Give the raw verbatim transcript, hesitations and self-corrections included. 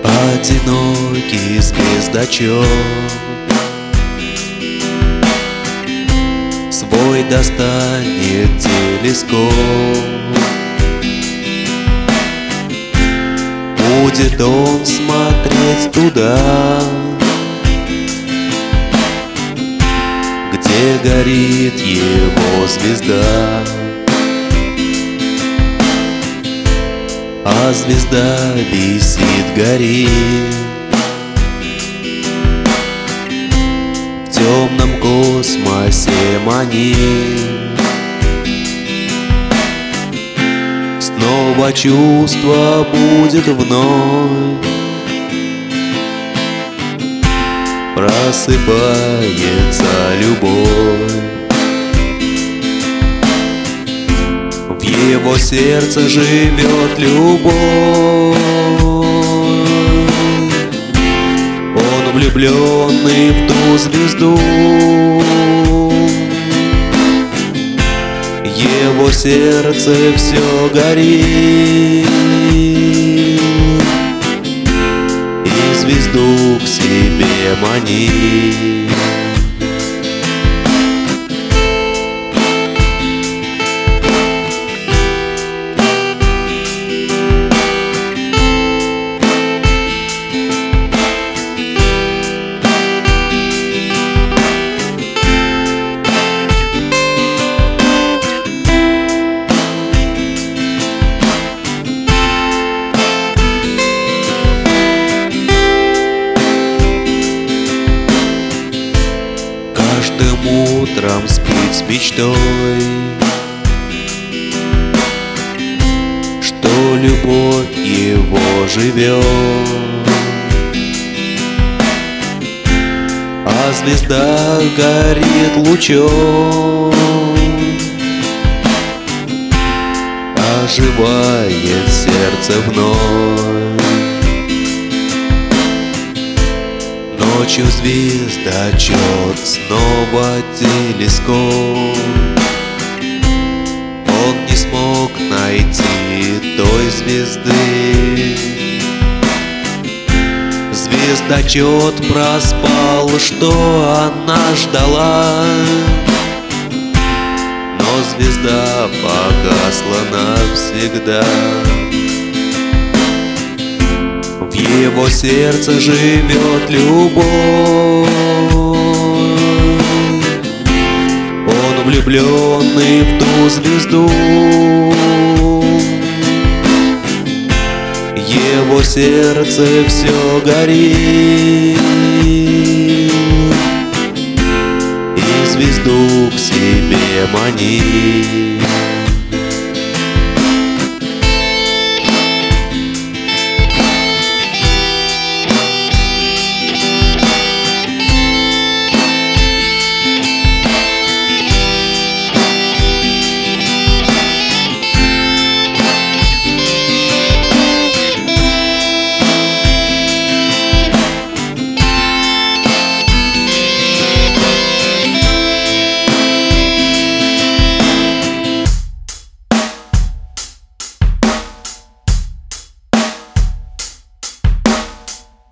Одинокий звездочет свой достанет телескоп. Будет он смотреть туда, где горит его звезда. А звезда висит, горит в темном космосе манит. Снова чувство будет вновь, просыпается любовь. В его сердце живет любовь. Он влюбленный в ту звезду. Его сердце все горит, и звезду к себе манит. Каждым утром спит с мечтой, что любовь его живет. А звезда горит лучом, оживает сердце вновь. Ночью звездочет, снова телескоп. Он не смог найти той звезды. Звездочет проспал, что она ждала, но звезда погасла навсегда. В его сердце живет любовь. Он влюбленный в ту звезду. Его сердце все горит, и звезду к себе манит.